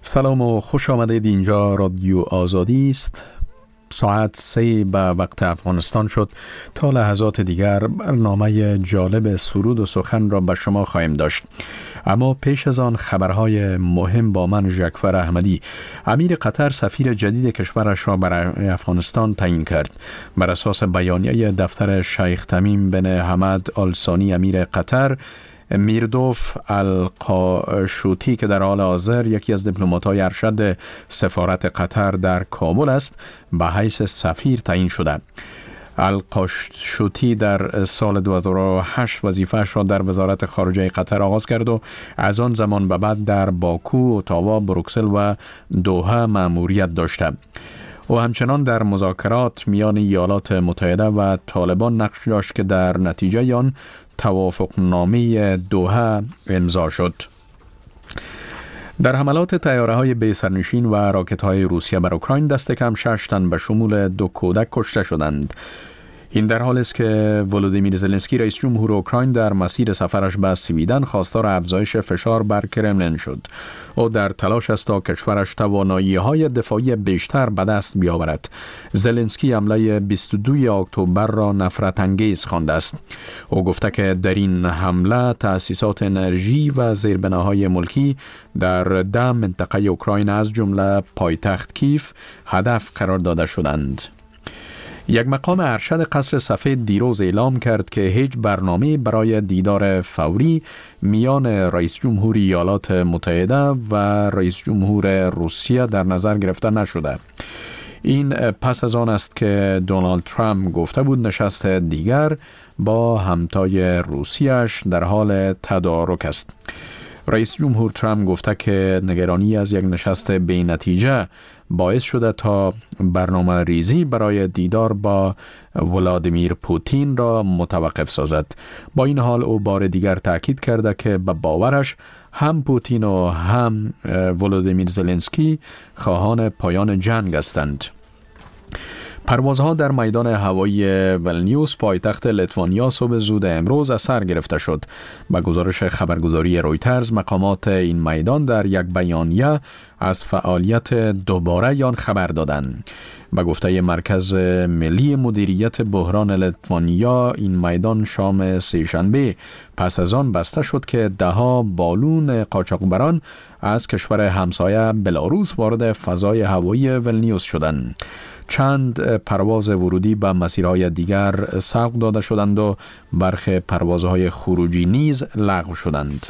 سلام و خوش آمدید. اینجا رادیو آزادی است. ساعت 3 به وقت افغانستان شد. تا لحظات دیگر برنامه جالب سرود و سخن را به شما خواهیم داشت، اما پیش از آن خبرهای مهم با من ژکفر احمدی. امیر قطر سفیر جدید کشورش را برای افغانستان تعیین کرد. بر اساس بیانیه دفتر شیخ تمیم بن حمد آل ثانی امیر قطر، میردوف القاشوتی که در حال حاضر یکی از دیپلمات‌های ارشد سفارت قطر در کابل است، به حیث سفیر تعیین شده. القاشوتی در سال 2008 وظیفه‌اش را در وزارت خارجه قطر آغاز کرد و از آن زمان به بعد در باکو، اتاوا، بروکسل و دوحه مأموریت داشته. او همچنان در مذاکرات میان ایالات متحده و طالبان نقش داشت که در نتیجه آن توافقنامه دوحه امضا شد. در حملات طیاره‌های بی سرنشین و راکت‌های روسیه بر اوکراین دست کم 6 تن به شمول 2 کودک کشته شدند. این در حالی است که ولودیمیر زلنسکی رئیس جمهور اوکراین در مسیر سفرش به سویدن خواستار افزایش فشار بر کرملین شد. او در تلاش است تا کشورش توانایی‌های دفاعی بیشتر به دست بیاورد. زلنسکی حمله 22 اکتبر را نفرت انگیز خوانده است. او گفته که در این حمله تأسیسات انرژی و زیربناهای ملکی در 10 منطقه اوکراین از جمله پایتخت کیف هدف قرار داده شدند. یک مقام ارشد قصر سفید دیروز اعلام کرد که هیچ برنامه برای دیدار فوری میان رئیس جمهور ایالات متحده و رئیس جمهور روسیه در نظر گرفته نشده. این پس از آن است که دونالد ترامپ گفته بود نشست دیگر با همتای روسیه‌اش در حال تدارک است. رئیس جمهور ترامپ گفته که نگرانی از یک نشست بی نتیجه باعث شده تا برنامه ریزی برای دیدار با ولادیمیر پوتین را متوقف سازد. با این حال او بار دیگر تاکید کرده که به باورش هم پوتین و هم ولودیمیر زلنسکی خواهان پایان جنگ هستند. پروازها در میدان هوایی ولنیوس پایتخت لیتوانیا صبح زود امروز از سر گرفته شد. به گزارش خبرگزاری رویترز، مقامات این میدان در یک بیانیه از فعالیت دوباره آن خبر دادند. به گفته مرکز ملی مدیریت بحران لیتوانیا، این میدان شام سه‌شنبه پس از آن بسته شد که ده‌ها بالون قاچاقبران از کشور همسایه بلاروس وارد فضای هوایی ولنیوس شدند. چند پرواز ورودی به مسیرهای دیگر سوق داده شدند و برخی پروازهای خروجی نیز لغو شدند.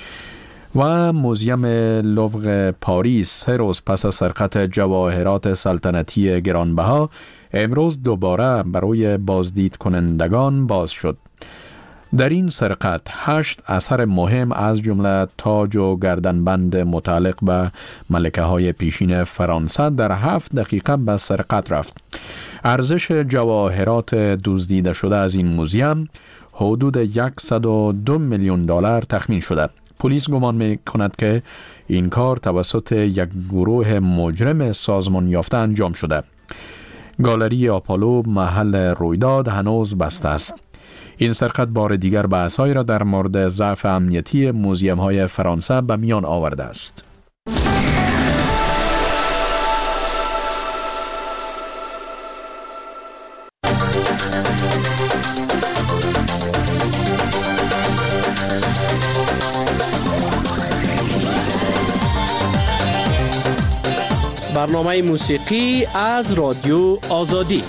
و موزیم لوور پاریس 3 روز پس از سرقت جواهرات سلطنتی گرانبها امروز دوباره برای بازدید کنندگان باز شد. در این سرقت 8 اثر مهم از جمله تاج و گردنبند متعلق به ملکه های پیشین فرانسه در 7 دقیقه به سرقت رفت. ارزش جواهرات دزدیده شده از این موزیم حدود 102 میلیون دلار تخمین شده. پلیس گمان می کند که این کار توسط یک گروه مجرم سازمان یافته انجام شده. گالری آپولو محل رویداد هنوز بسته است. این سرقت بار دیگر بحث‌هایی را در مورد ضعف امنیتی موزیم‌های فرانسه به میان آورده است. برنامه موسیقی از رادیو آزادی.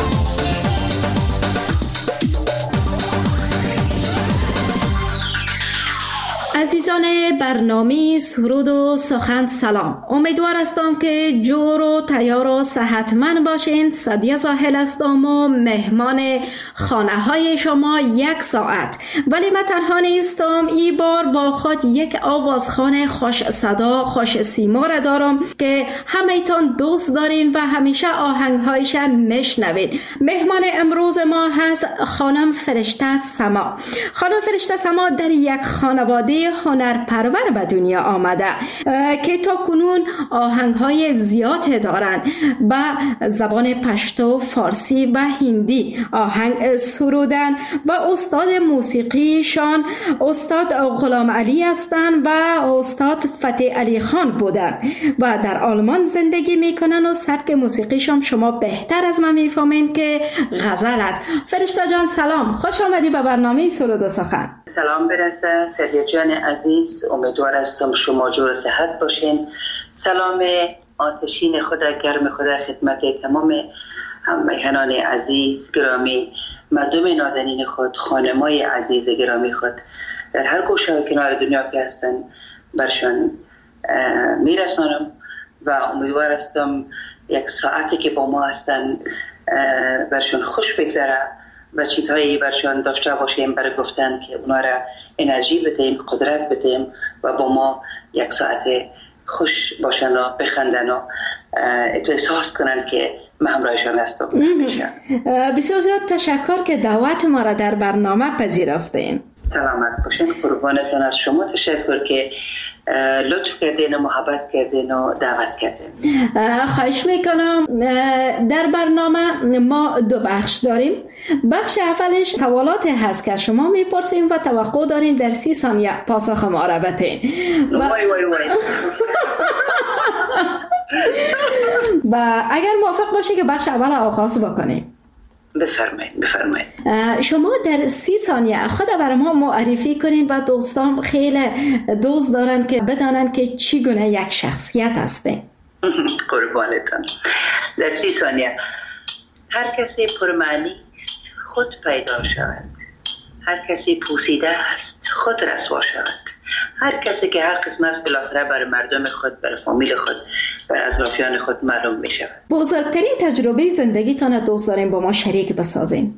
عزیزان برنامه سرود و سخن سلام. امیدوار هستم که جور و تیار و صحتمند باشین. سعدیه زاهل هستم و مهمان خانه های شما 1 ساعت. ولی من تنها نیستم. این بار با خود یک آوازخوان خوش صدا خوش سیما را دارم که همه‌تان دوست دارین و همیشه آهنگهایش میشنوید. مهمان امروز ما هست خانم فرشته سما. خانم فرشته سما در یک خانواده هنرپرور به دنیا آمده که تا کنون آهنگ‌های زیاد دارند. به زبان پشتو، فارسی و هندی آهنگ سرودن و استاد موسیقیشان استاد غلام علی هستند و استاد فتح علی خان بودند و در آلمان زندگی میکنن و سبک موسیقیشان شما بهتر از من میفهمین که غزل است. فرشته جان سلام، خوش آمدی به برنامه سرود و سخن. سلام برسه سدیه جان عزیز، امیدوار هستم شما جور و صحت باشین. سلام آتشین خدا، گرم خدا خدمت تمام هم میهنان عزیز گرامی، مردم نازنین خود، خانمای عزیز گرامی خود در هر گوشه و کنار دنیا که هستن برشان میرسانم و امیدوار هستم یک ساعتی که با ما هستن برشان خوش بگذره و چیزهایی برشان داشته باشیم برای گفتن که اونا را انرژی بدیم، قدرت بدیم و با ما یک ساعت خوش باشن و بخندن و احساس کنن که من همراهشان هستم. بسیار زیاد تشکر که دعوت ما را در برنامه پذیرفتین. سلامت باشین، قربانتان از شما تشکر که لطف کردین و محبت کردین و دعوت کردین. خواهش میکنم. در برنامه ما دو بخش داریم. بخش اولش سوالات هست که شما میپرسیم و توقع داریم در 30 ثانیه پاسخ ما را بدین. وای وای وای. و اگر موافق باشه که بخش اول آغاز بکنیم. بفرمایید. شما در 30 ثانیه خود برای ما معرفی کنین و دوستان خیلی دوست دارن که بدانن که چی گونه یک شخصیت هسته. قربانتان. در 30 ثانیه. هر کسی پرمعنی است خود پیدا شود، هر کسی پوسیده است خود رسوا شود، هر کسی که هر قسم است بالاخره برای مردم خود، برای فامیل خود، برای اطرافیان خود معلوم می شود. بزرگترین تجربه زندگیتان دوست داریم با ما شریک بسازین.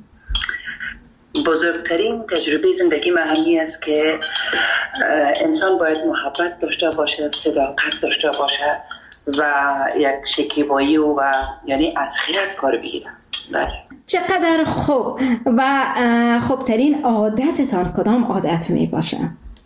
بزرگترین تجربه زندگی من همین است که انسان باید محبت داشته باشه، صداقت داشته باشه و یک شکیبایی و یعنی از خیرت کار بگیره. بله. چقدر خوب. و خوبترین عادتتان کدام عادت می باشه؟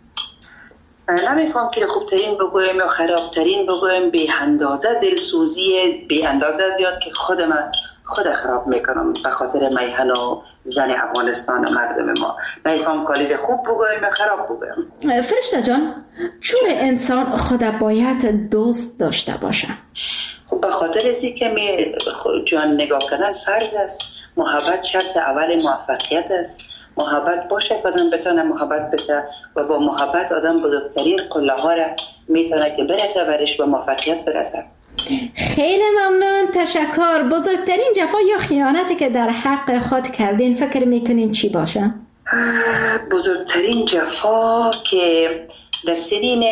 نمیخوام که خوبترین بگویم یا خرابترین بگویم، بی اندازه دلسوزی بی اندازه زیاد که خود خراب میکنم به خاطر میهن و زن افغانستان و مردم ما. نمیخوام کالید خوب بگویم یا خراب بگویم. فرشته جان، چون انسان خود باید دوست داشته باشه؟ خب به خاطر ازی که جان نگاه کردن فرض است. محبت شرط اول موفقیت است. محبت باشه آدم بتونه محبت بده و با محبت آدم بزرگترین قله ها را میتونه که برسه برش و موفقیت برسه. خیلی ممنون، تشکر. بزرگترین جفا یا خیانتی که در حق خود کردین فکر میکنین چی باشه؟ بزرگترین جفا که در سنین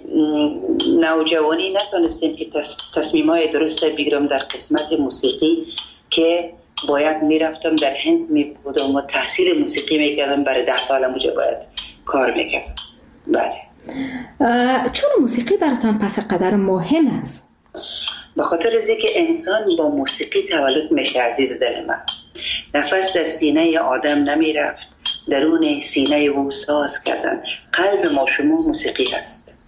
نوجوانی نتونستیم که تصمیم‌های درست بگیرم در قسمت موسیقی که باید میرفتم در هند میبودم و تحصیل موسیقی میکردم. برای 10 سال اونجا باید کار میکردم. بله. چون موسیقی براتان پس قدر مهم است؟ به خاطر از اینکه انسان با موسیقی تولد میشه عزیز دل من. نفس در سینه آدم نمیرفت، درون سینه او ساز کردن. قلب ما شما موسیقی هست.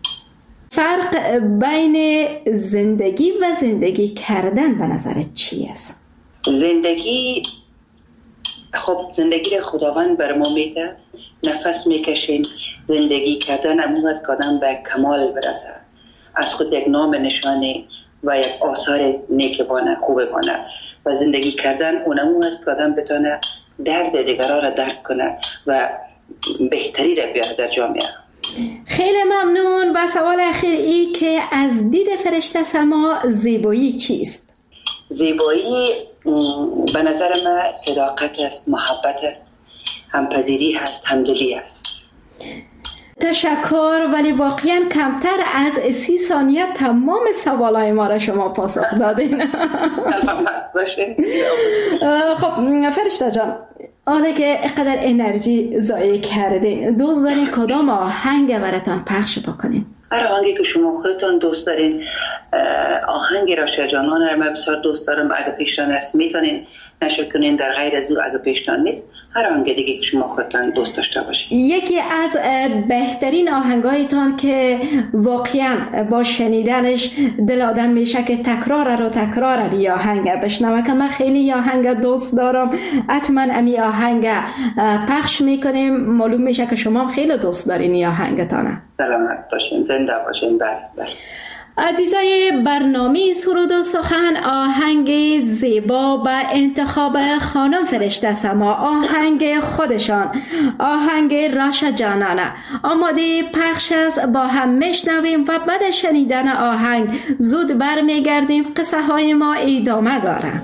فرق بین زندگی و زندگی کردن به نظرت چی است؟ زندگی زندگی خداوند بر ما میده، نفس میکشیم. زندگی کردن امون است که آدم به کمال برسه، از خود یک نام نشانی و یک آثار نیک بانه، خوب بانه. و زندگی کردن اونمون است که آدم بتونه درد دیگران را درک کنه و بهتری را بیاره در جامعه. خیلی ممنون. و سوال اخیر ای که از دید فرشته سما زیبایی چیست؟ زیبایی به نظر من صداقت است، محبت است، همپذیری هست، همدلی است. تشکر. ولی واقعا کمتر از 30 ثانیه تمام سوالای ما را شما پاسخ دادین. خب فرشته جان، حالا که اقدر انرژی ضایع کردین، دوست دارین کدام آهنگ براتان پخش بکنین؟ هر آهنگی که شما خودتون دوست دارین. آهنگ راشد جانان را من بسیار دوست دارم. اگه پیشتان است میتونین نشه کنین. در غیر از او اگه پیشتان نیست، هر آهنگ دیگه که شما خودتان دوست داشته باشید. یکی از بهترین آهنگایتان که واقعا با شنیدنش دل آدم میشه که تکرار یا آهنگ بشنوه، که من خیلی آهنگ دوست دارم، حتما امی آهنگ پخش میکنیم. معلوم میشه که شما خیلی دوست دارین این آهنگتانه. سلامت باشین، زنده باشین. بله. عزیزای برنامه سرود و سخن، آهنگ زیبا به انتخاب خانم فرشته سما، آهنگ خودشان، آهنگ راشا جانانه آماده پخش است. با هم میشنویم و بعد شنیدن آهنگ زود برمیگردیم. قصه های ما ادامه داره.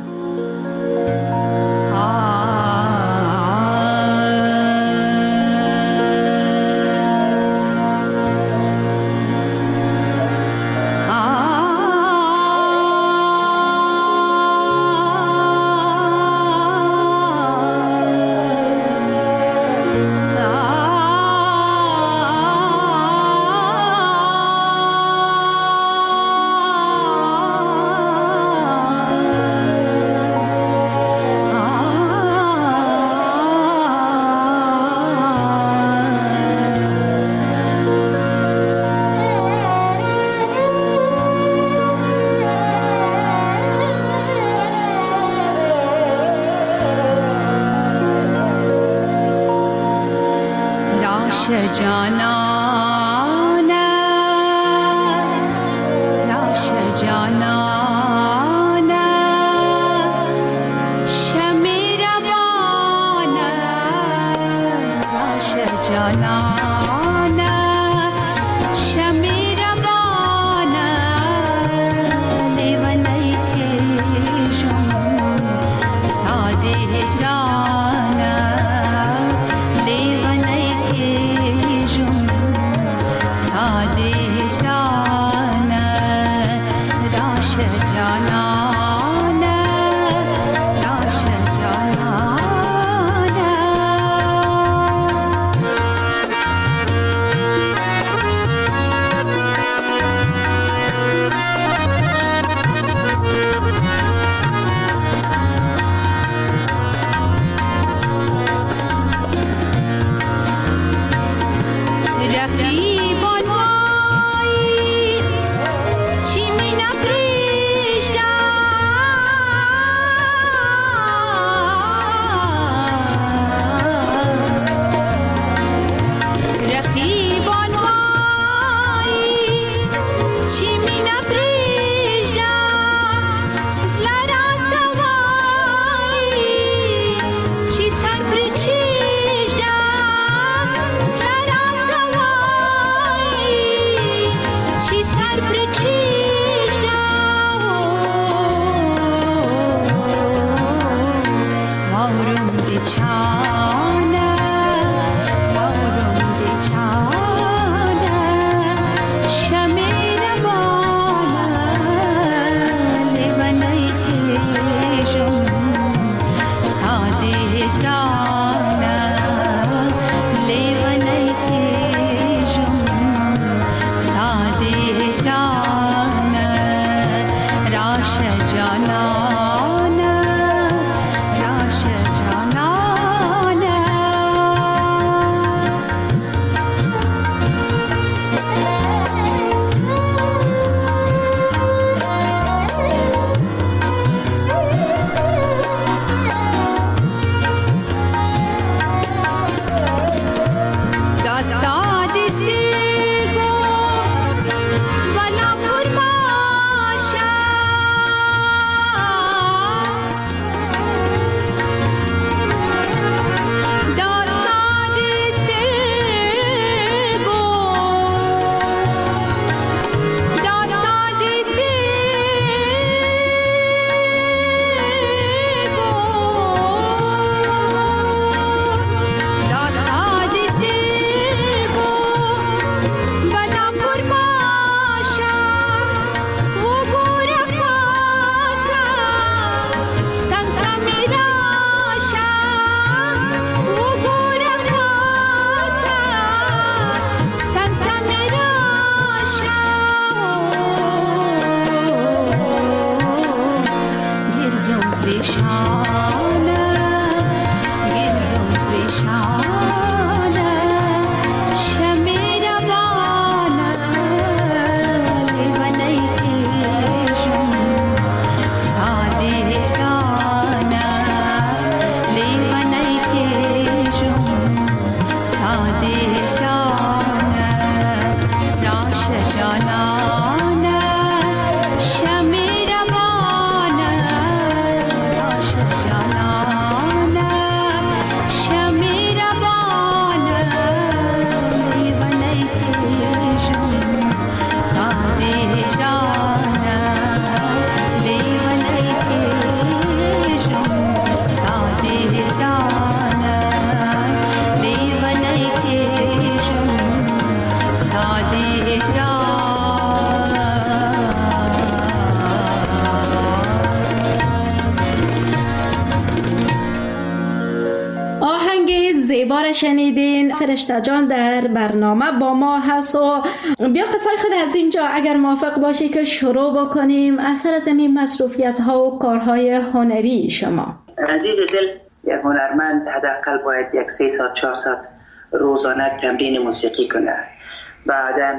زیبا را شنیدین. فرشته جان در برنامه با ما هست و بیا قصه خود از اینجا اگر موافق باشی که شروع بکنیم اثر از این مصروفیت ها و کارهای هنری شما. عزیز دل، یک هنرمند حداقل باید 3 ساعت 4 ساعت روزانه تمرین موسیقی کنه. بعداً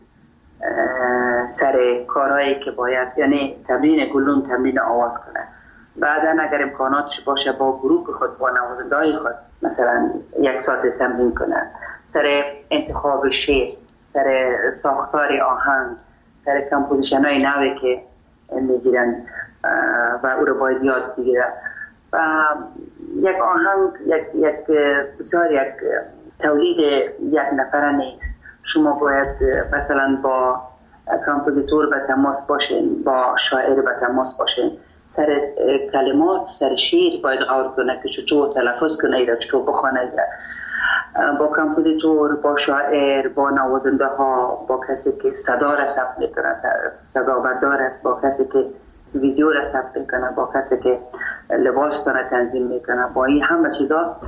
سر کارهایی که باید، یعنی تمرین گلوم، تمرین آواز کنه. بعداً اگر امکاناتش باشه با گروه خود، با نوازنده‌های خود مثلا 1 ساعت تمرین کنه. سر انتخاب شعر، سر ساختار آهنگ، سر کمپوزیشن های نوی که میگیرن و او رو باید یاد بگیره. و یک آهنگ بسیار یک تولید یک نفره نیست. شما باید مثلا با کمپوزیتور به تماس باشین، با شاعر به تماس باشین، سر کلمات، سر شعر باید غور کنه که چطور تلفظ کنه، چطور بخونه. با کمپوزیتور، با شاعر، با نوازنده ها، با کسی که صدا را ثبت میکنه، صدا بردار است، با کسی که ویدیو را ثبت میکنه، با کسی که لباس را تنظیم میکنه. با این همه چیزا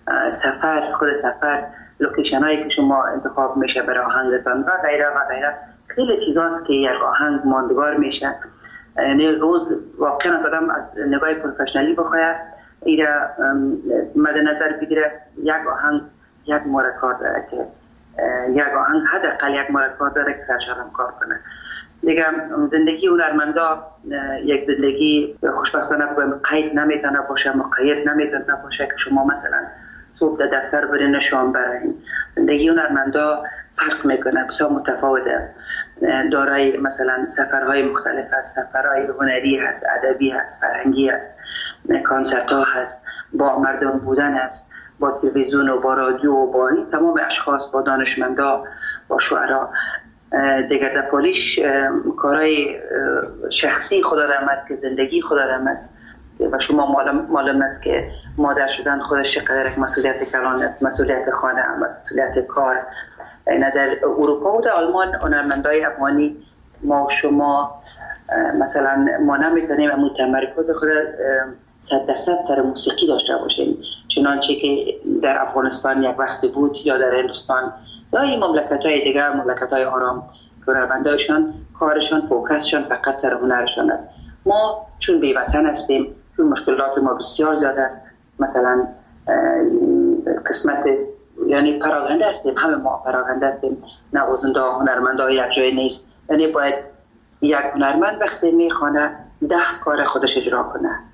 خود سفر، لوکیشن هایی که شما انتخاب میشه برای آهنگتان و غیره و غیره، خیلی چیزاست که یک آهنگ ماندگار میشه. یعنی روز واقعا آدم از نگاه پروفشنالی بخواه ایره مد نظر بگیره. یک آهنگ یک مورد کار داره که یک آهنگ حداقل یک مورد کار داره که سرشارم کار کنه. دیگه زندگی هنرمندا یک زندگی خوشبختانه قید نمیتونه باشه، مقید نمیتونه باشه که شما مثلا صبح در دفتر برین شام برین. زندگی هنرمندا فرق میکنه، بسیار متفاوت است. دارای مثلا سفرهای مختلف هست، سفرهای هنری هست، ادبی هست، فرهنگی هست، کنسرت ها هست، با مردم بودن هست، با تلویزیون و با رادیو و با تمام اشخاص، با دانشمندا، با شعرا. دیگر در پولیش کارهای شخصی خود آدم است که زندگی خود آدم است و شما معلوم است که مادر شدن خودش چقدر یک مسئولیت کلان است، مسئولیت خانه، مسئولیت کار. در اروپا و در آلمان هنرمندای افغانی ما و شما مثلا ما نمیتونیم همون تمرکز خود 100% سر موسیقی داشته باشیم، چنانچه که در افغانستان یک وقتی بود یا در هندوستان یا این مملکت‌های دیگر، مملکت‌های آرام، هنرمندایشان کارشان فوکسشان فقط سر هنرشان است. ما چون بی‌وطن هستیم، چون مشکلات ما بسیار زیاد است، مثلا قسمت یعنی پراکنده هستیم، همه ما پراکنده هستیم، نوازنده هنرمنده یک جای نیست. یعنی باید یک هنرمند وقتی میخوانه 10 کار خودش اجرا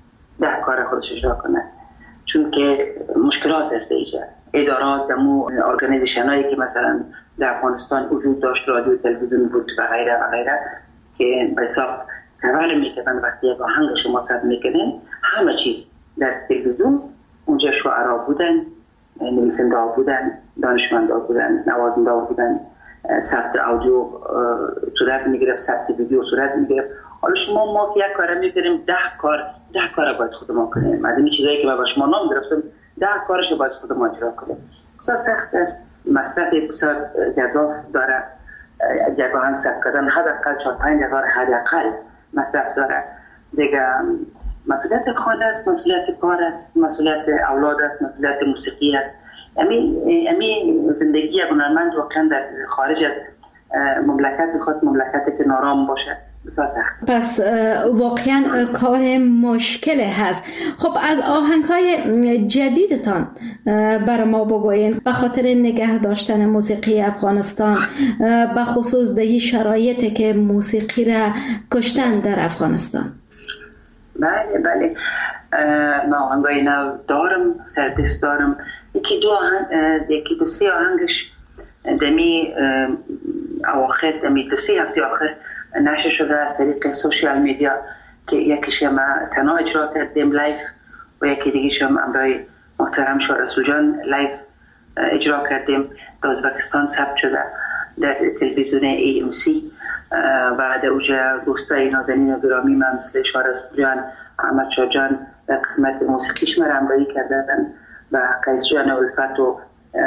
کنه، چون که مشکلات هست اینجا. ادارات دمو ارگانیزیشن هایی که مثلا در افغانستان وجود داشت، رادیو تلویزیون بود و غیره و غیره، که به حساب خبر میکنن وقتی یک آهنگ شما ثبت میکنن همه چیز در تلویزیون اونجا شعرا بودن، نویسنده ها بودن، دانشمنده ها بودن، نوازنده ها بودن، ثبت آدیو صورت میگرفت، ثبت ویدیو صورت میگرفت. حالا ما یک کار میکنیم 10 کار باید خودمون کنیم. از این چیزایی که با شما نام گرفتم 10 کارش باید خودمون اجرا کنیم. بسیار سخت است، مصرف بسیار گزاف داره. یک آهنگ ثبت کردن حداقل 4-5 هزار حداقل مصرف داره. دیگه مسئولیت خانه است، مسئولیت کار است، مسئولیت اولاد است، مسئولیت موسیقی است. امی زندگی هنرمند واقعا در خارج از مملکت خود، مملکتی که نارام باشه، بسیار سخت. پس واقعا کار مشکل هست. خب از آهنگ‌های جدیدتان بر ما بگوین، به خاطر نگه داشتن موسیقی افغانستان، به خصوص در شرایطی که موسیقی را کشتن در افغانستان. بله ما آهنگای نو دارم، سردست دارم. یکی دو سه آهنگش دمی اواخر، دمی 2-3 هفته آخر نشر شده از طریق سوشیال میدیا که یکیش ما تنها اجرا کردیم لایف و یکی دیگه‌ش هم امرای محترم شاه رسول جان لایف اجرا کردیم. در ازبکستان ثبت شده در تلویزیون AMC و در اوجه دوستای نازنین و گرامی من مثل شاه رسول جان، احمد شاه جان در قسمت موسیقیش من همراهی کردن و قیس جان الفت و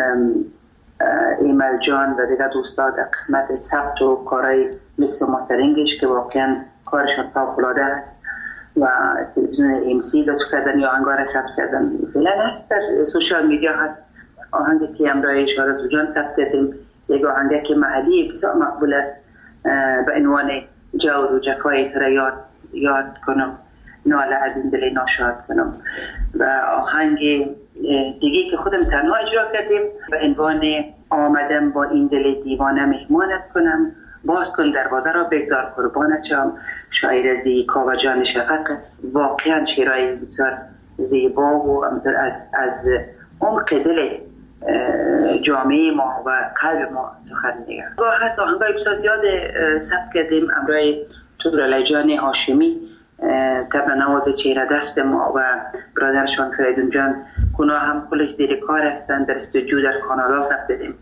ایمل جان و دیگر دوستا در قسمت ثبت و کارهای میکس و ماسترینگش که واقعا کارشان فوق‌العاده است و تلویزیون AMC لطف کردن یا انگار ثبت کردن. فعلا هست در سوشال میدیا هست آهنگی که امرای شارز جان ثبت کردیم یک آهنگی که محلی بسیار مقبول است به عنوان جور و جفای تو را یاد کنم، ناله از این دل ناشاد کنم. و آهنگ دیگه که خودم تنها اجرا کردیم به عنوان آمدم با این دل دیوانه مهمانت کنم، باز کن دروازه را بگذار قربانت شم. شاعر از کاوه جان شفق است. واقعا شعرهای بسیار زیبا و از عمق دل جامعه ما و قلب ما سخن میگه. گاه هست آهنگای بسیار زیاد ثبت کردیم امرای تورالای جان هاشمی، طبع نواز چهره دست ما و برادرشان فریدون جان اونا هم کلش زیر کار هستن، در استودیو در کانادا ثبت کردیم.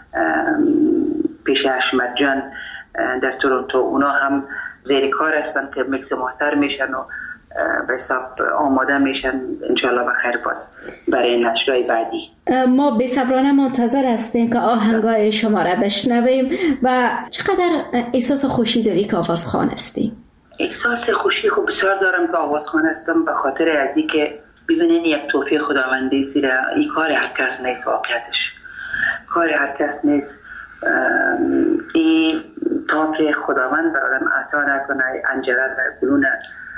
پیش احمد جان در تورنتو اونا هم زیر کار هستن که میکس ماستر میشن و به حساب آماده میشن انشالله بخیر باز برای نشرهای بعدی. ما بی‌صبرانه منتظر هستیم که آهنگای شما را بشنویم. و چقدر احساس خوشی داری که آوازخوان هستی؟ احساس خوشی خوب بسیار دارم که آوازخوان هستم، به خاطر از این که ببینین یک توفیق خداوندی زیره. این کار هر کس نیست، واقعیتش کار هر کس نیست. این توفیق خداوند بر آدم عطا نکنه، انجره در برون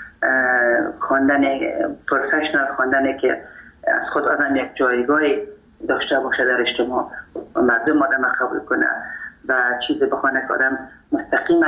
خواندن پروفشنال، خواندن که از خود آدم یک جایگاهی داشته باشه در اجتماع و مردم آدم قبول کنه و چیزی بخونه که آدم مستقیما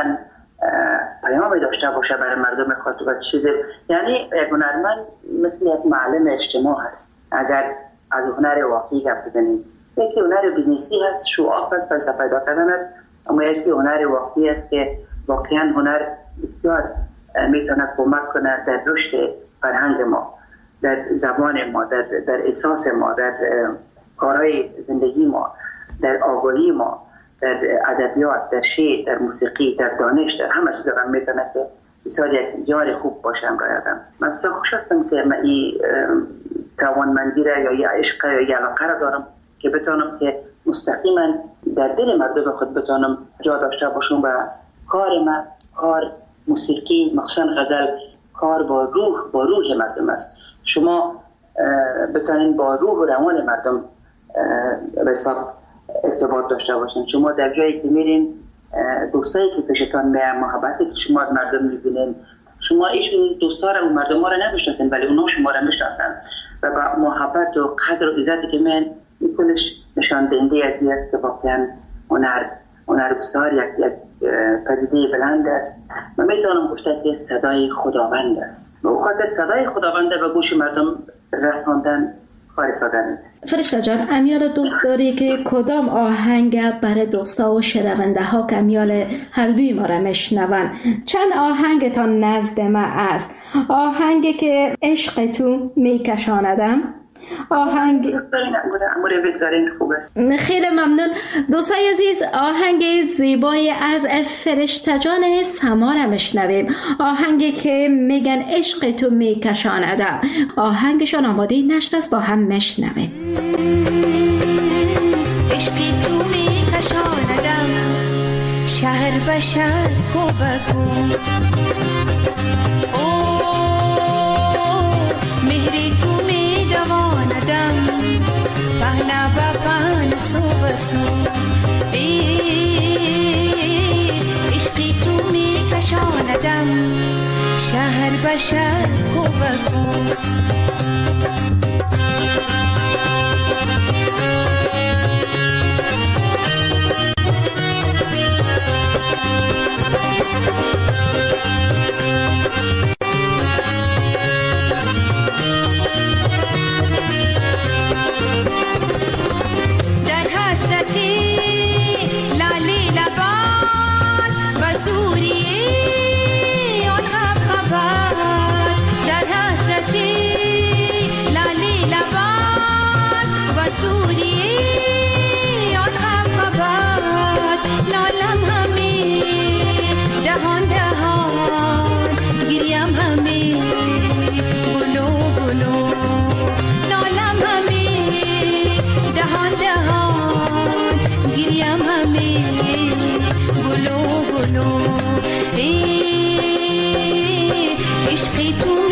پیامی داشته باشه برای مردم خود و چیزی. یعنی یک هنرمند مثل یک معلم اجتماع هست. اگر از هنر واقعی گپ بزنیم، یکی هنر بیزنسی هست، شو آف هست، پیسه پیدا کردن است، اما یکی هنر واقعی است که واقعا هنر بسیار میتونه کمک کنه در رشد فرهنگ ما، در زبان ما، در احساس ما، در کارهای زندگی ما، در آگاهی ما، در ادبیات، در شعر، در موسیقی، در دانش، در همه چیز هم میتونه که بسیار یک یار خوب باشم برای آدم. من بسیار خوش هستم که من این توانمندی را یا یه عشق یا یه علاقه را دارم که بتونم که مستقیما در دل مردم خود بتونم جا داشته باشم و کار من، کار موسیقی مخصوصا غزل، کار با روح مردم است. شما بتونین با روح و روان مردم به حساب ارتباط داشته باشین. شما در جایی که میرین، دوستایی که پیشتان میان، محبتی که شما از مردم میبینین، شما ایشون دوستا رو و مردم ها رو نمیشناسین ولی اونا شما رو میشناسن و با محبت و قدر و عزتی که میان، این کلش نشان دهنده از این است که واقعا هنر بسیار یک پدیده بلند است و میتونم گفته که صدای خداوند است. به خاطر صدای خداوند به گوش مردم رساندن کار ساده نیست. فرشته جان، امیال دوست داری که کدام آهنگ برای دوستا و شنونده ها که امیال هر دوی ما را میشنون؟ چند آهنگتان نزد ما است؟ آهنگی که عشق تو میکشاندم، آهنگ خیلی ممنون دوستای عزیز. آهنگ زیبای از فرشته جان سما را میشنویم، آهنگی که میگن عشق تو میکشاندم. آهنگشان آماده نشر است، با هم میشنویم. عشقی تو میکشاندم شهر به شهر، کو به کو، مهری تو میدواندم پهنا با پهن سو بسو. عشقی تو میکشاندم شهر به شهر، کو به کو.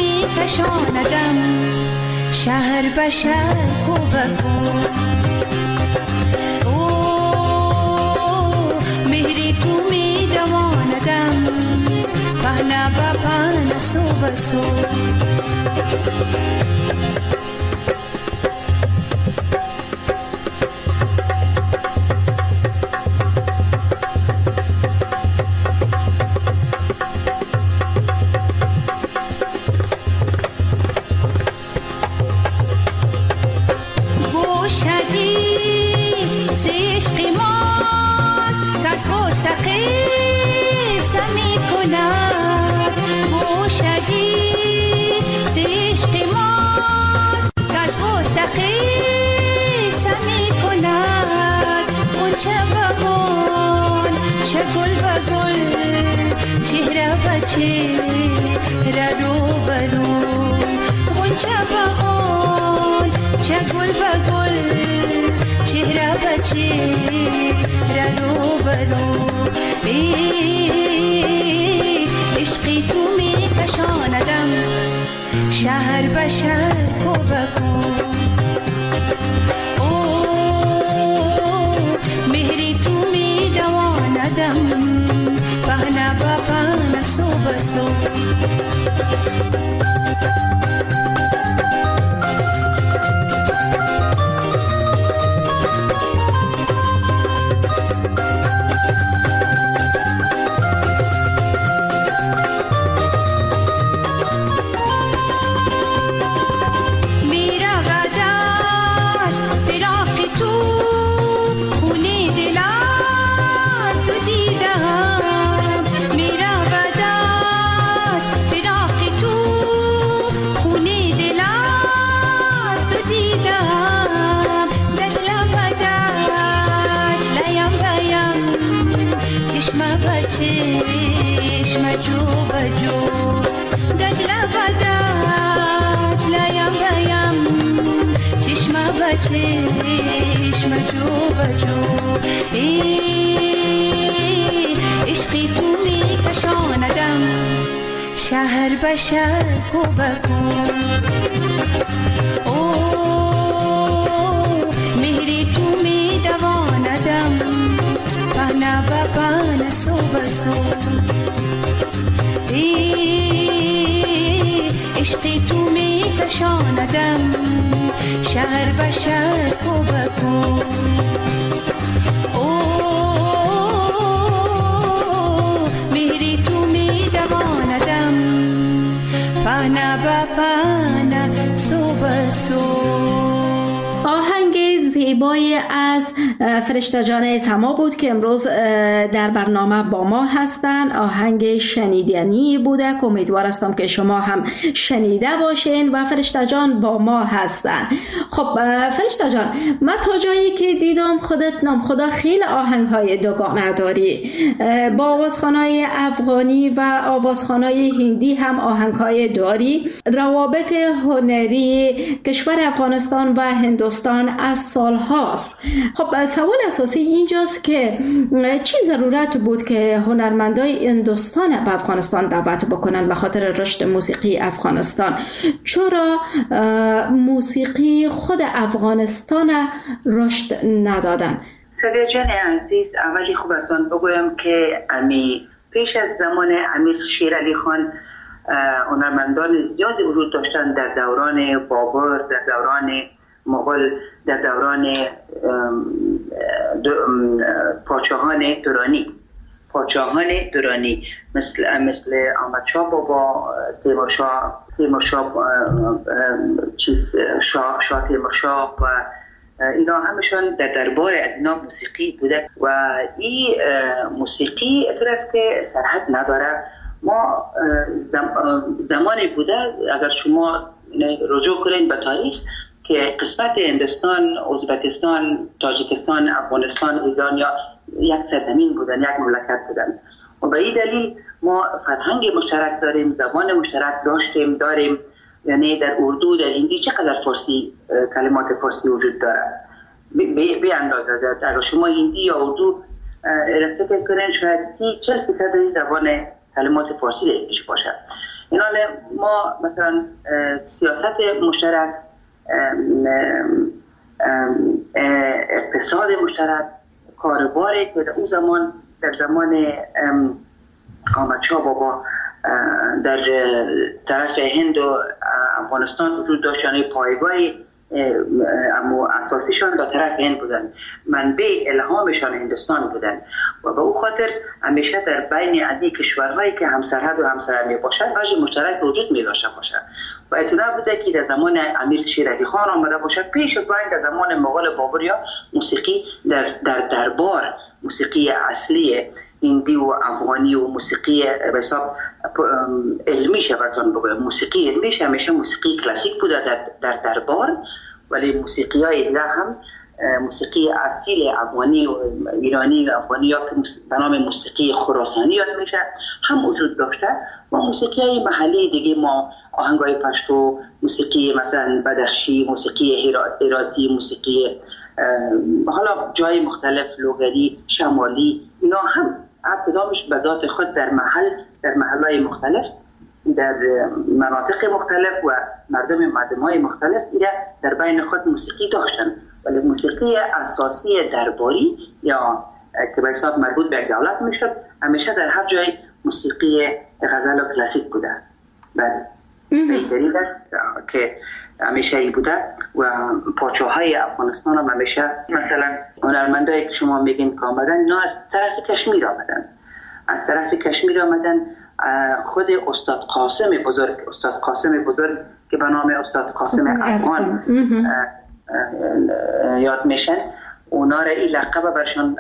شهر به شهر، کو به کو، چه بغون چه گل و گل چهره و چهره رو برو چه بغون چه گل و گل چهره و چهره رو برو عشقی تو می کشاندم شهر به شهر کو بکو مهری تو می دواندم بهنه با بهنه سو بسو چشم جو بجو عشقی تو می کشاندم شهر به شهر کو بکو مهری تو می دواندم پهنه به پهنه سو بسو عشقی تو می کشاندم شهر به شهر کو بکو مهری تو می دواندم پهنه به پهنه سو بسو. آهنگ زیبایی از فرشته جان سما بود که امروز در برنامه با ما هستند. آهنگ شنیدنی بوده که امیدوار هستم که شما هم شنیده باشین و فرشته جان با ما هستند. خب فرشته جان، من تا جایی که دیدم خودت نام خدا خیلی آهنگ‌های دوگانه داری، با آوازخوان‌های افغانی و آوازخوان‌های هندی هم آهنگ‌های داری. روابط هنری کشور افغانستان و هندوستان از سال هاست. خب سوال اساسی اینجاست که چی ضرورت بود که هنرمندای هندوستان به افغانستان دعوت بکنن به خاطر رشد موسیقی افغانستان؟ چرا موسیقی خود افغانستان رشد ندادن؟ سدیه جان عزیز، اولی خوبتان بگویم که پیش از زمان امیر شیر علی خان هنرمندان زیادی وجود داشتن در دوران بابر، در دوران مغول، در دوران پادشاهان درانی مثل احمد شاه بابا، شاه تیمورشاه و اینا همشون در دربار از اینا موسیقی بوده و این موسیقی اگر است که سرحد نداره. ما زمانی بوده اگر شما رجوع کنید به تاریخ که قسمت هندوستان، ازبکستان، تاجیکستان، افغانستان، ایران یا یک سرزمین بودن، یک مملکت بودن و به این دلیل ما فرهنگ مشترک داریم، زبان مشترک داریم. یعنی در اردو، در هندی چقدر فارسی کلمات فارسی وجود داره به اندازه. اگر شما هندی یا اردو فکر کنین شاید 30-40% زبان کلمات فارسی درش باشه. این حال ما مثلا سیاست مشترک، اقتصاد مشترک، کاروباری که در اون زمان در زمان احمد شاه بابا در طرف هند و افغانستان وجود داشت، یعنی پایگاهی اما اساسیشان در طرف هند بودن، منبع الهامشان هندوستان بودن و به او خاطر همیشه در بین از این کشورهایی که همسرحد و همسر می باشد وجه مشترک وجود می داشته باشد و اطلاع بوده که در زمان امیر شیر علی خان آمده باشد. پیش از این در زمان مغول بابر یا موسیقی در دربار، موسیقی اصلی هندی و افغانی و موسیقی به حساب علمی شبرتان بگویم، موسیقی علمیش همیشه موسیقی کلاسیک بوده در دربار، ولی موسیقی های دیگه هم موسیقی اصیل افغانی و ایرانی و افغانی یا که به نام موسیقی خراسانی یاد میشه هم وجود داشته و موسیقی های محلی دیگه ما آهنگای پشتو، موسیقی مثلا بدخشی، موسیقی هراتی، موسیقی حالا جای مختلف لوگری، شمالی، اینا هم کدامش به ذات خود در محلهای مختلف در مناطق مختلف و مردمای مختلف در بین خود موسیقی داشتن، ولی موسیقی اساسی درباری یا که به حساب مربوط به دولت میشد همیشه در هر جای موسیقی غزل و کلاسیک بوده. بله بهترین است که همیشه ای بوده و پاچاهای افغانستان هم همیشه مثلا هنرمندایی که شما میگین که آمدن اینا از طرف کشمیر آمدن خود استاد قاسم بزرگ که به نام استاد قاسم افغان یاد میشن، اونا را این لقب برشان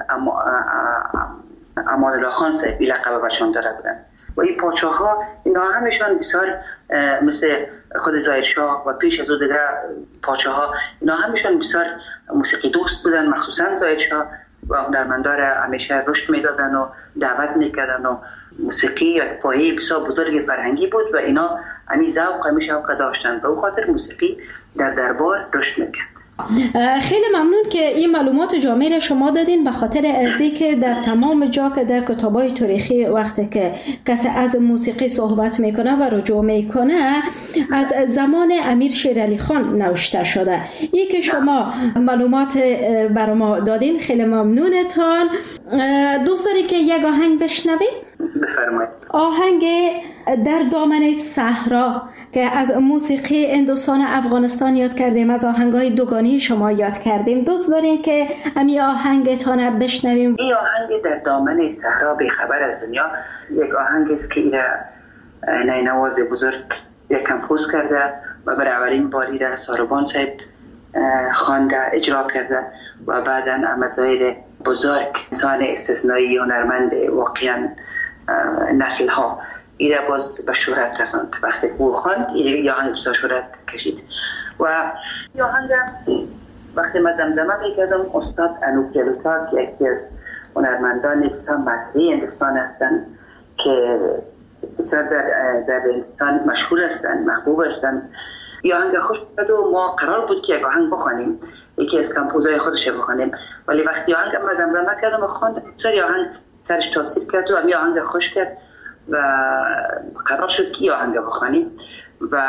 امان الله خان صاحب این لقب برشان داده بودن و این پاچاها اینا همشان بسیار مثل خود ظاهر شاه و پیش از او دیگه پاچاها اینا همشان بسیار موسیقی دوست بودن، مخصوصا ظاهر شاه و هنرمندا را همیشه رشد میدادن و دعوت میکردن و موسیقی یک پایه بسیار بزرگ فرهنگی بود و اینا همین ذوق همیشه داشتن. به خاطر موسیقی در دربار رشد میکرد. خیلی ممنون که این معلومات جامع را شما دادین، به خاطر ازی که در تمام جا که در کتابای تاریخی وقتی که کسی از موسیقی صحبت میکنه و رجوع میکنه از زمان امیر شیر علی خان نوشته شده. این که شما معلومات برای ما دادین خیلی ممنونتان. دوست دارین که یک آهنگ بشنویم؟ بفرمایید. آهنگ در دامن صحرا که از موسیقی هندوستان افغانستان یاد کردیم، از آهنگای دوگانی شما یاد کردیم. دوست دارین که همین آهنگتان بشنویم؟ این آهنگ در دامن صحرا بیخبر از دنیا یک آهنگ است که نینواز بزرگ یک کمپوز کرده و برای اولین باری را ساربان صاحب خوانده اجرا کرده و بعدا احمد ظاهر بزرگ انسان استثنایی هنرمند واقعا نسل ها ایره باز به شهرت رساند. وقتی او خواند این آهنگ بسیار شهرت کشید و این آهنگ وقتی من دمدمه میکردم استاد انوپ جلوتا که یکی از هنرمندان بسیار مطرح هندوستان هستند که بسیار در هندوستان مشهور هستند، محبوب هستند، این آهنگ خوش بود و ما قرار بود که یک آهنگ بخوانیم، یکی از کمپوزهای خودش بخوانیم، ولی وقتی آهنگ من دمدمه کردم و خواندم بسیار آهنگ سرش تاثیر کرد و همین آهنگ خوش کرد و قرار شد که آهنگ بخوانیم و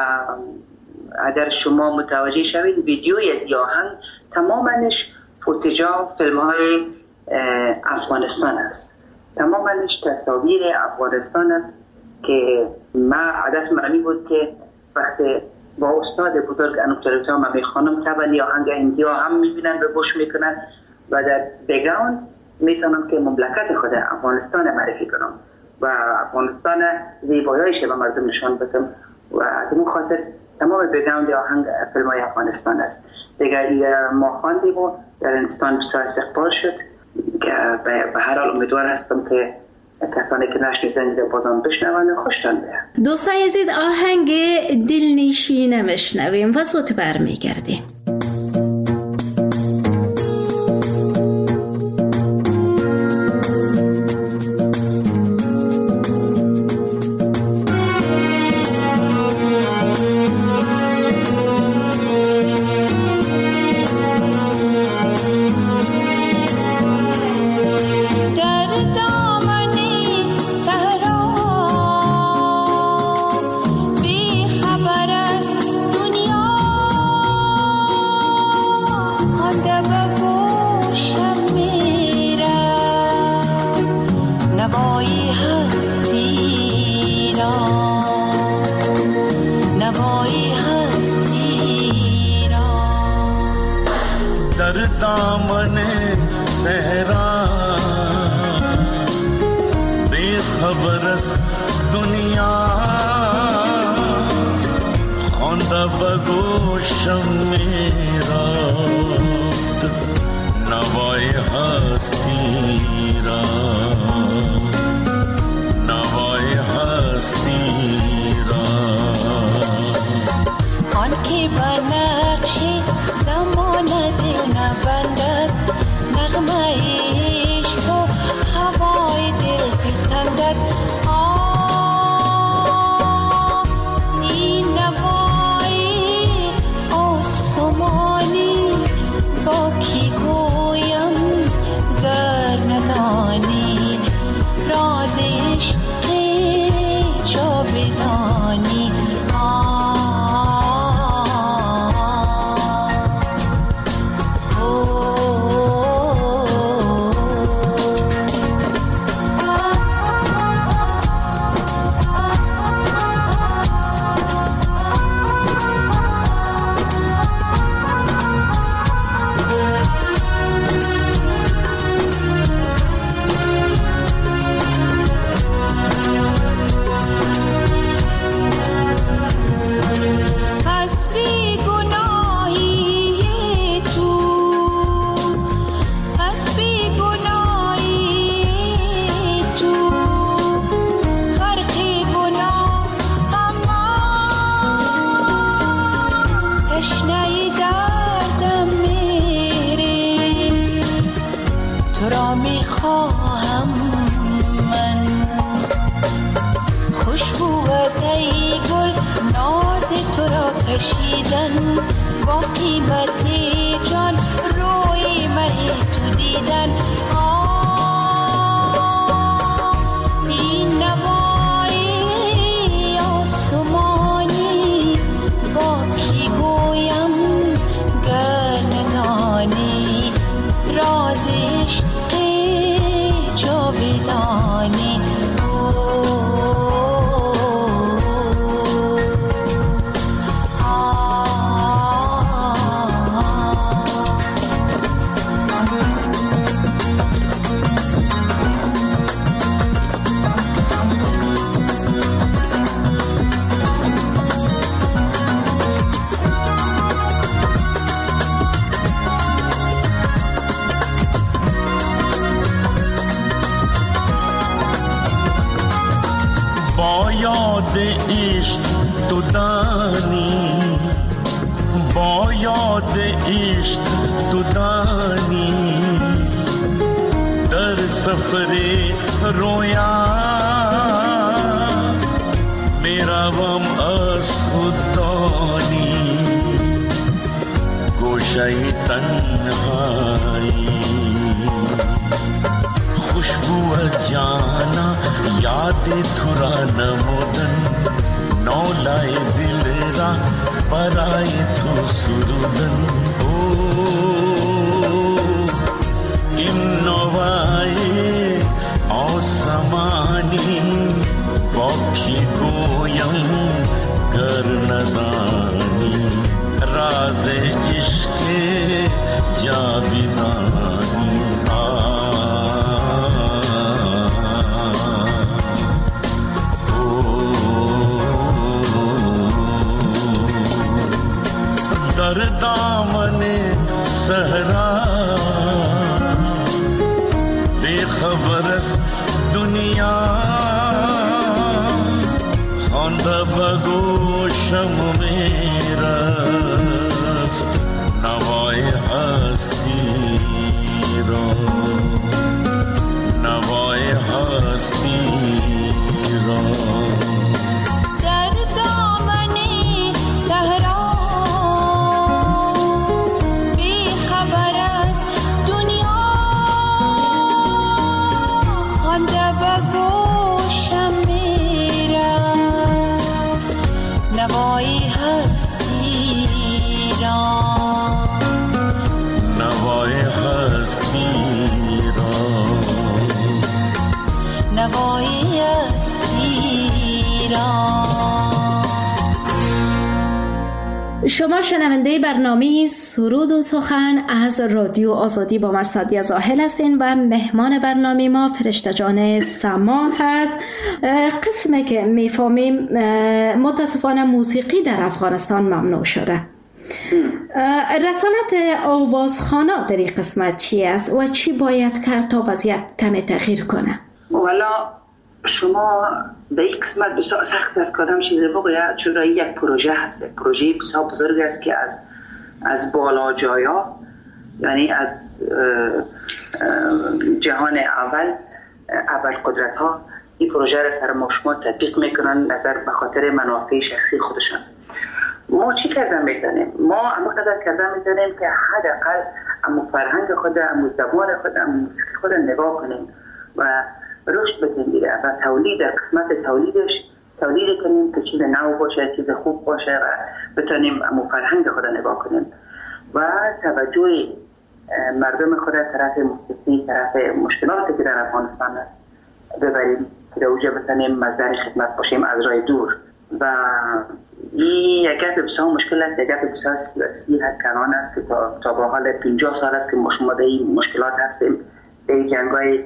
اگر شما متوجه شوید ویدیوی از آهنگ تمامش فوتجا فیلم های افغانستان است، تمامش تصاویر افغانستان است که عادت من بود که وقتی با استاد بزرگ انوپ جلوتا من میخوانم طبعا آهنگ هندی ها هم میبینن و گوش میکنن و در بگراند میتونم که مملکت خود افغانستان معرفی کنم و افغانستان زیباییش به مردم نشان بدم و از این خاطر تمام بگراند آهنگ فیلم های افغانستان است. دیگر ما خواندیم و در هندوستان بسیار استقبال شد که به هر حال امیدوار هستم که کسانی که نشنیدن بازم بشنون و خوشتان بیاد. دوستان عزیز آهنگ دلنشینه میشنویم و زود برمیگردیم. آن کی بنقشی زمان دل نبنده کی گویم گر ندانی راز عشق جاودانی. با قیمت جان روی مه تو دیدن. این نوای آسمانی با کی گویم گر ندانی راز عشق جاودانی. با یاد عشق تو دانی، با یاد عشق تو دانی در سفر رویا میروم از خود دانی گوشه تنهایی. خوشبو جانا یاد تو را نمودن نولای دل را برای تو سرودن. این نوای آسمانی با کی گویم گر ندانی راز عشق جاودانی. در دامن صحرا بے خبر است دنیا خوانده بگوشم می رفت نوای هستی را، نوای هستی را. نوای هستی را، نوای هستی را، نوای هستی را. شما شنونده برنامه سرود و سخن از رادیو آزادی با من سعدیه زاهل هستین و مهمان برنامه ما فرشته جان سما هست. قسمی که میفهمیم متاسفانه موسیقی در افغانستان ممنوع شده. رسالت آوازخوانا در این قسمت چی است و چی باید کرد تا وضعیت کمی تغییر کنه؟ والا شما به این قسمت بسیار سخت است که آدم چیزی بگوید، چون یک پروژه هست، پروژه بسیار بزرگ است که از بالا جایا، یعنی از جهان اول قدرت ها این پروژه را سر ما شما تطبیق میکنن نظر به خاطر منافع شخصی خودشان. ما چی کردن میتونیم؟ ما اما قدر کردن میتونیم که حداقل اما فرهنگ خود، اما زبان خود، اما موسیقی خود نگاه کنیم و رشد بدیم دیگه و تولید، در قسمت تولید کنیم که چیز نو باشه، چیز خوب باشه و بتونیم اما فرهنگ خود نگاه کنیم و توجه مردم خود طرف موسیقی، طرف مشکلاتی که در افغانستان است ببریم که در اونجا بتونیم مصدر خدمت باشیم از راه دور. و این یک گپ بسیار مشکل است، یک گپ بسیار سیاسی کلان است که تا به حال 50 سال است که ما شما در این مشکلات هستیم. این جنگای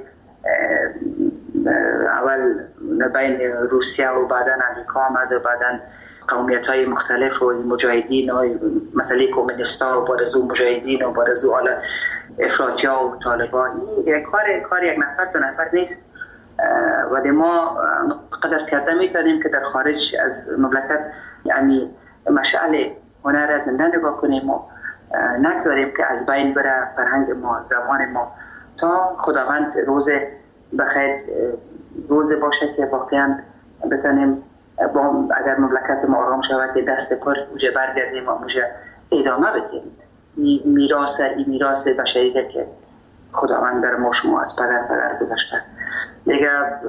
اول بین روسیه و بعدا امریکا آمد و بعدا قومیت های مختلف و مجاهدین و مسئله کمونیستا و بعد از اون مجاهدین و بعد از اون افراطی ها و طالبان. این کار یک نفر دو نفر نیست، ولی ما قدر کرده میتونیم که در خارج از مملکت یعنی مشعل هنر را زنده نگاه کنیم و نگذاریم که از بین بره فرهنگ ما، زبان ما، تا خداوند روز بخیر روز باشه که واقعا بتونیم اگر مملکت ما آرام شود که دست پر اوجه برگردیم و اوجه ادامه بدیم این میراث بشریه که خداوند در ما شما از پدر گذاشته. دیگه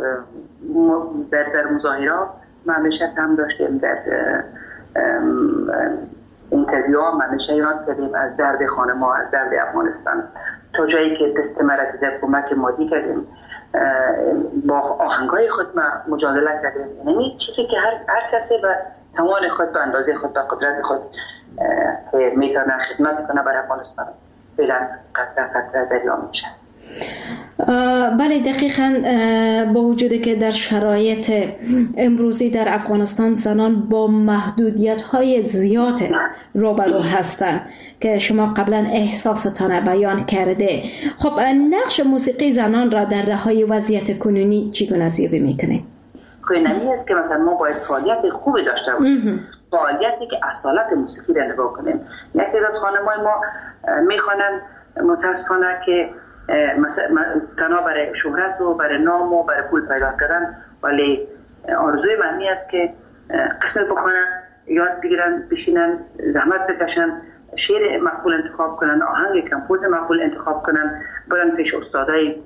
در مظاهرات ما همیشه هم داشتیم، در اینترویو ها ما همیشه یاد کردیم از درد خانما، از درد افغانستان، تا جایی که دست ما رسیده کمک مادی کردیم، با آهنگای خود ما مجادله کردیم. یعنی چیزی که هر کسی به توان خود، به اندازه خود، به قدرت خود که میتونه خدمت کنه برای افغانستان فعلا قطره دریام میشه. بله دقیقاً، با وجودی که در شرایط امروزی در افغانستان زنان با محدودیت‌های زیاد روبرو هستند که شما قبلا احساستان بیان کرده. خب نقش موسیقی زنان را در رهایی وضعیت کنونی چگونه ارزیابی می‌کنید؟ کنونی است که مثلا ما باید فعالیت خوبی داشته باشیم، فعالیتی که اصالت موسیقی را نگاه کنیم. یک تعداد خانم‌های ما می‌خوانند متأسفانه که مثلا تنها برای شهرت و برای نام و برای پول پیدا کردن، ولی آرزوی من است که قسمت بخونن، یاد بگیرن، بشینن، زحمت بکشن، شعر مقبول انتخاب کنن، آهنگ کمپوز مقبول انتخاب کنن، برن پیش استادای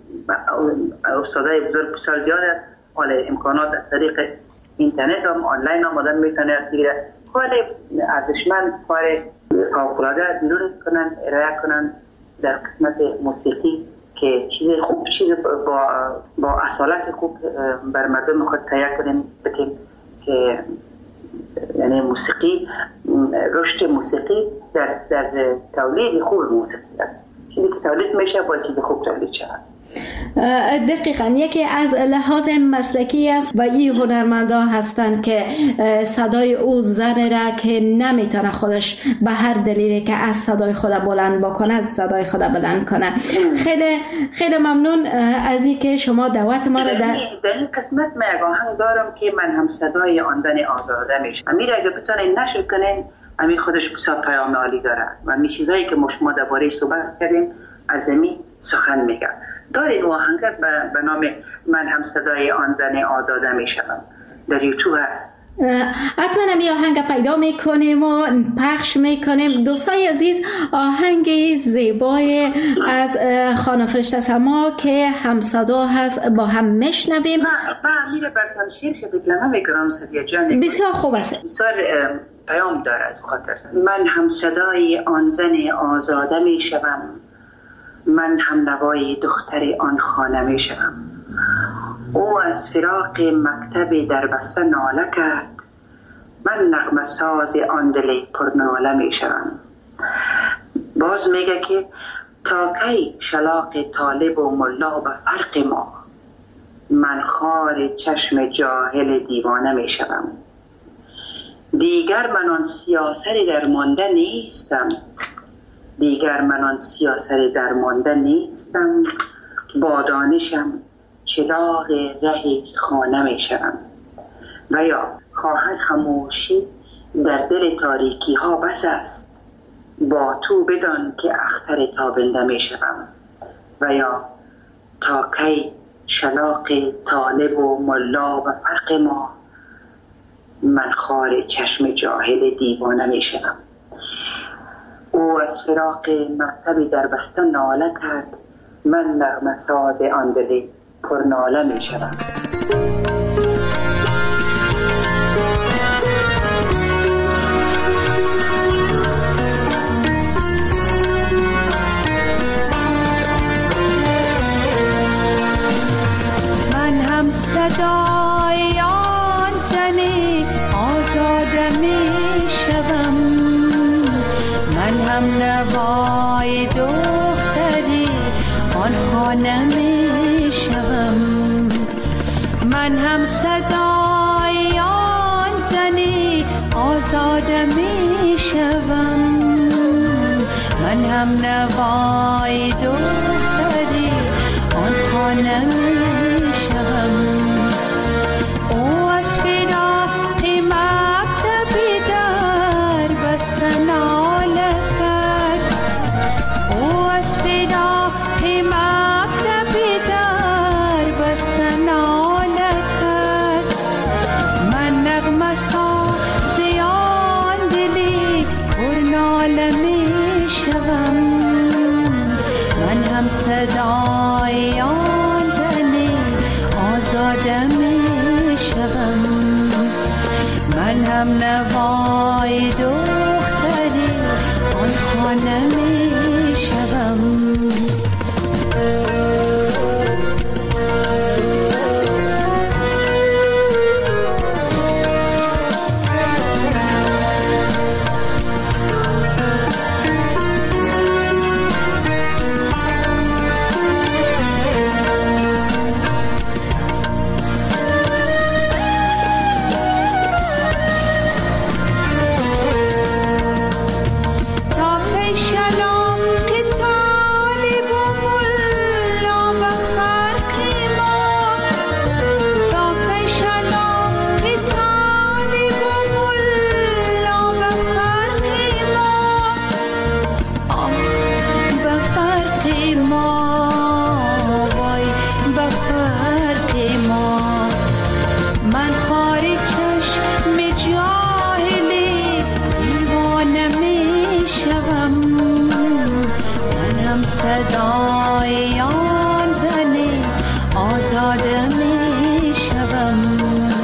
بزرگ. بسیار زیاد است حالا امکانات از طریق اینترنت هم آنلاین هم آدم میتونه یاد بگیره. کار ارزشمند، کار فوق‌العاده بیرون کنن، ارائه کنن در قسمت موسیقی که چیز خوب، چیز با اصالت خوب بر مردم خود تهیه کنیم بکنیم که یعنی موسیقی، رشد موسیقی در تولید خوب موسیقی است. چیزی که تولید میشه باید چیز خوب تولید شود. دقیقاً یکی از لحاظ مسلکی است و این هنرمندا هستند که صدای او زن را که نمیتونه خودش به هر دلیلی که از صدای خود بلند بکنه صدای خود بلند کنه. خیلی ممنون از این که شما دعوت ما را در این قسمت من یک آهنگ دارم که من هم صدای آن زن آزاده میشم. امیر اگه بتونین نشر کنین، امیر خودش بسیار پیام عالی داره و می چیزایی که ما شما درباره‌اش صحبت کردیم از می سخن میگه. دارین آهنگ به نام من هم صدای آن زن آزاده میشم، در یوتیوب هست. حتما می آهنگ پیدا میکنیم و پخش میکنیم. دوستای عزیز، آهنگ زیبای از خانم فرشته سما که همصدا هست با هم میشنویم. من میره برتان شیر شده کلمه میکنم سدیه جان. بسیار خوب است. بسیار پیام داره از خاطر من هم صدای آن زن آزاده میشم، من هم نوای دختر آن خانه می شدم. او از فراق مکتب در بسته ناله کرد، من نغمه ساز آن دل پرناله می شدم. باز میگه که تا کی شلاق طالب و ملا به فرق ما، من خار چشم جاهل دیوانه می شدم. دیگر من آن سیاسری درمانده نیستم، دیگر من آن سیاسر درمانده نیستم، با دانشم چراغ ره خانه می شدم. و یا خواهد خاموشی در دل تاریکی ها بس است، با تو بدان که اختر تابنده می شدم. و یا تا کی شلاق طالب و ملا و فرق ما، من خار چشم جاهل دیوانه می شدم. او از فراق مکتبی در بستن ناله کرد، من نغمه ساز آن دلی پر ناله می شدم. من هم صدای آن زنی آزاده می شوم، من هم نوای دختری آن خانه می شوم، من هم صدای آن زنی آزاده می شوم، من هم نوای دختری آن خانه می شوم. او از فراق مکتبی در بستن ناله کرد، او از فراق مکتبی در بستن ناله کرد، من نغمه ساز آن دلی پر ناله می شوم، من هم صدای آن زنی آزاده می شوم، من هم نوای دختری آن خانه می شوم. صدای آن زنی آزاده می شوم.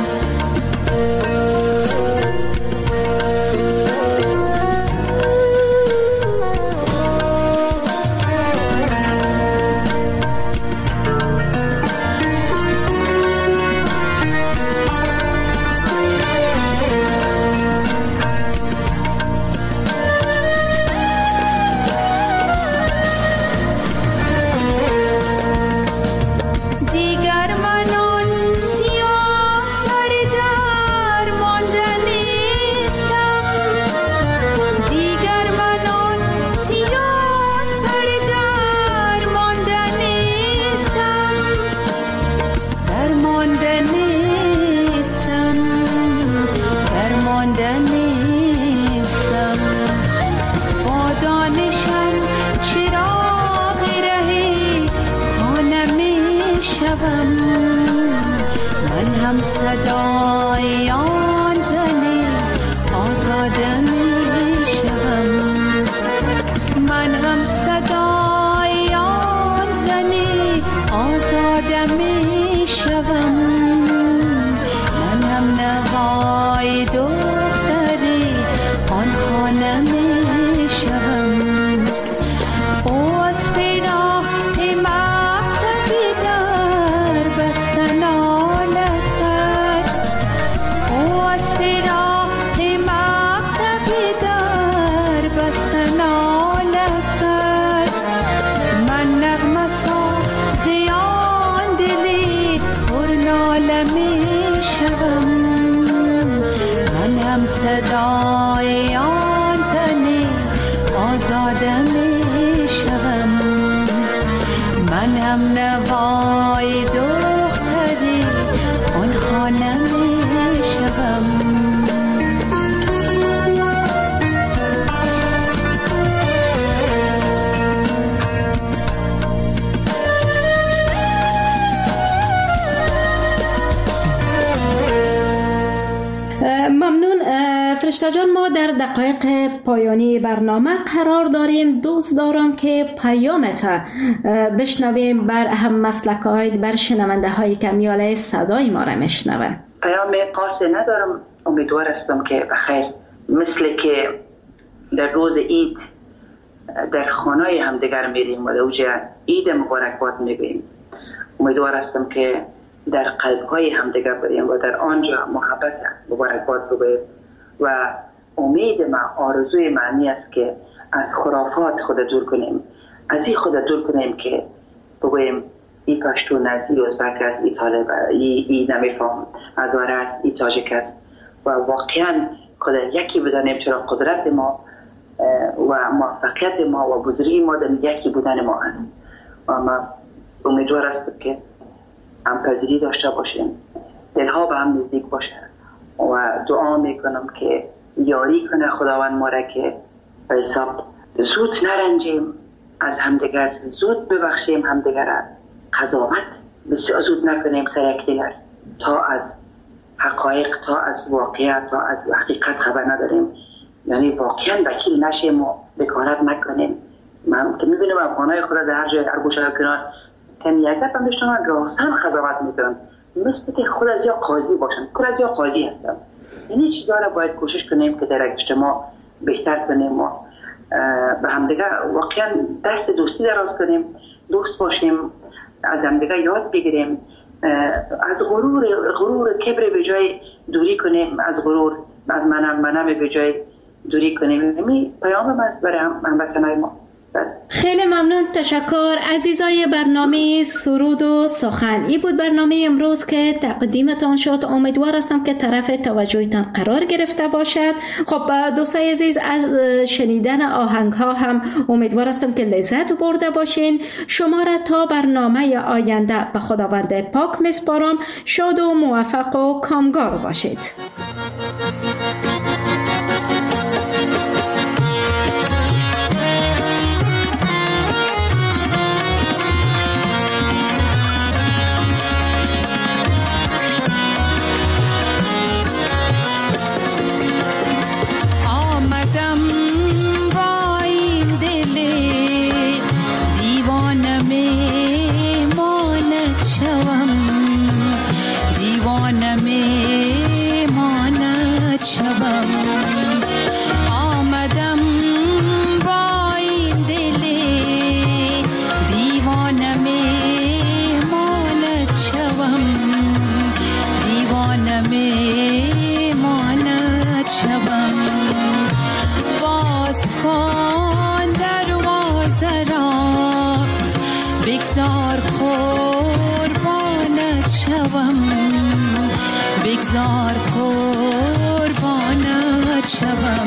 من هم صدای آن زنی آزاده می شوم. من هم صدای آن زنی آزاده می شوم. من هم نوای دختری آن خانه می شوم. او از فراق مکتبی در بستن ناله کرد. او از فراق مکتبی در بستن ناله کرد. من نغمه ساز آن دلی پر ناله می شوم. من هم صدای آن زنی آزاده می شوم. من هم نوای دختری آن خانه می شوم. ممنون فرشته جان، ما در دقایق پایانی برنامه قرار داریم. دوست دارم که پیامت بشنویم بر هم مسلک‌های، بر شنونده هایی که میاله صدای ما را میشنون. پیام قاصر ندارم. امیدوار هستم که بخیر، مثل که در روز عید در خانه همدیگر میریم و اوجه عید مبارکباد میگیم. امیدوار هستم که در قلب‌های همدیگر بریم و در آنجا محبت مبارکباد بگوییم و امید ما، آرزوی معنی است که از خرافات خود دور کنیم، از این خود دور کنیم که بگوییم ای پشتون است، ای ازبک است، ای طالب، ای نمیفهم، ازاره است، ای تاجیک است و واقعا خود یکی بدانیم، چرا قدرت ما و موفقیت ما و بزرگی ما در یکی بودن ما است. و ما امیدوار هستم که همپذیری داشته باشیم، دلها به هم نزدیک باشه و دعا میکنم که یاری کنه خداوند ما را که به حساب زود نرنجیم از همدیگر، زود ببخشیم همدیگر، قضاوت بسیار زود نکنیم سر یکدیگر تا از حقایق، تا از واقعیت، تا از حقیقت خبر نداریم. یعنی واقعا وکیل نشیم و بکارت نکنیم. من که میبینم افغانای خدا در هر جای، هر گوشه کنار که یک دفعه میشتم راسن قضاوت میکنم، مثل که خود از یا قاضی باشن، خود از یا قاضی هستم. این چیزا را باید کوشش کنیم که در اجتماع بهتر کنیم و به همدیگه واقعا دست دوستی دراز کنیم، دوست باشیم، از همدیگه یاد بگیریم، از غرور کبر به جای دوری کنیم، از غرور، از منم به جای دوری کنیم. همین پیام من است برای هموطنان ما. خیلی ممنون، تشکر. عزیزای برنامه سرود و سخن، این بود برنامه امروز که تقدیمتان شد. امیدوار هستم که طرف توجهتان قرار گرفته باشد. خب دوستای عزیز، از شنیدن آهنگ ها هم امیدوار هستم که لذت برده باشین. شما را تا برنامه آینده به خداوند پاک میسپارم. شاد و موفق و کامگار باشید. بگذار قربانت شوم.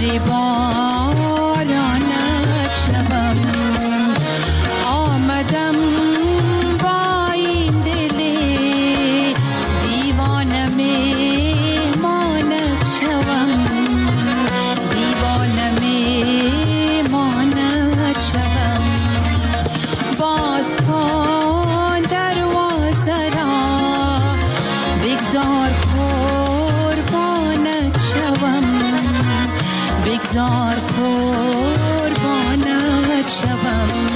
بارانت شوم. آمدم با این دل دیوانه مهمانت شوم. دیوانه مهمانت شوم. باز کن دروازه را بگذار قربانت شوم. بگذار قربانت شوم.